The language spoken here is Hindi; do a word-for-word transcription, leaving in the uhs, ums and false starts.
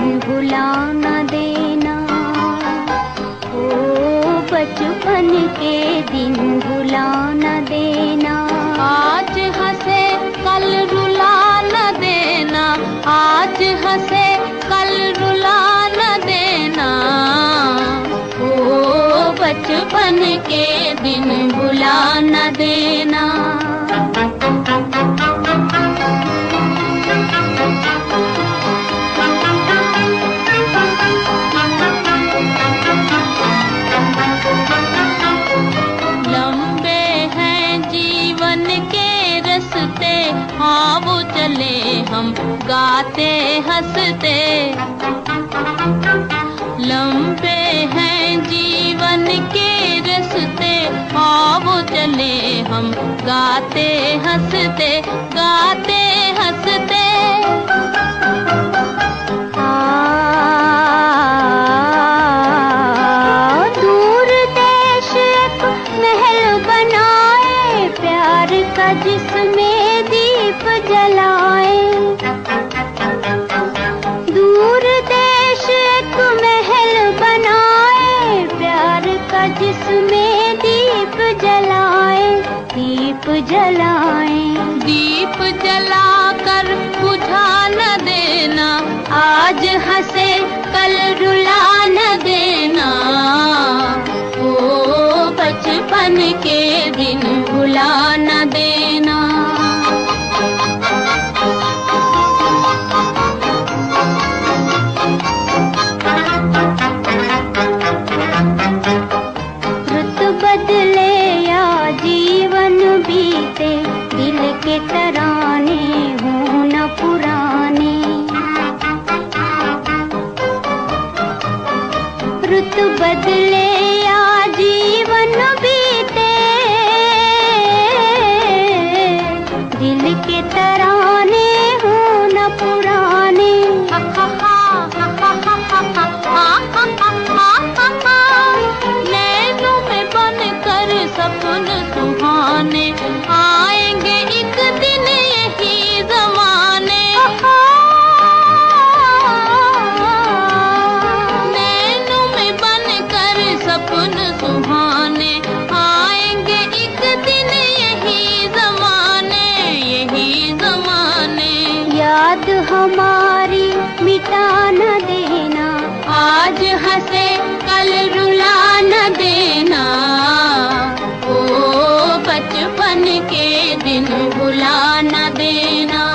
दिन भुला न देना। ओ बचपन के दिन भुला न देना। आज हंसे कल रुला न देना, आज हंसे कल रुला न देना। ओ बचपन के दिन भुला न देना। लंबे हैं जीवन के रस्ते, हाँ वो चले हम गाते हंसते। लंबे हैं जीवन के रस्ते, हाँ वो चले हम गाते हंसते, गाते हंसते। दूर देश एक महल बनाए, प्यार का जिसमें दीप जलाए। दूर देश एक महल बनाए, प्यार का जिसमें दीप जलाए, दीप जलाए। दीप जलाकर बुझा न देना, आज हंसे कल रुला न देना। ओ बचपन के दिन भुला न देना। रुत बदले या जीवन बीते, दिल के तराने हों न पुराने। रुत बदले या जीवन बीते, दिल के तराने हों न पुराने। नैनों में बनकर सपन सुहाने, आएंगे एक दिन यही ज़माने। नैनों में बनकर सपन सुहाने, आएंगे एक दिन यही ज़माने, यही ज़माने। याद हमारी मिटा न देना, आज हंसे कल रुला न देना। ओ बचपन के दिन भुला न देना।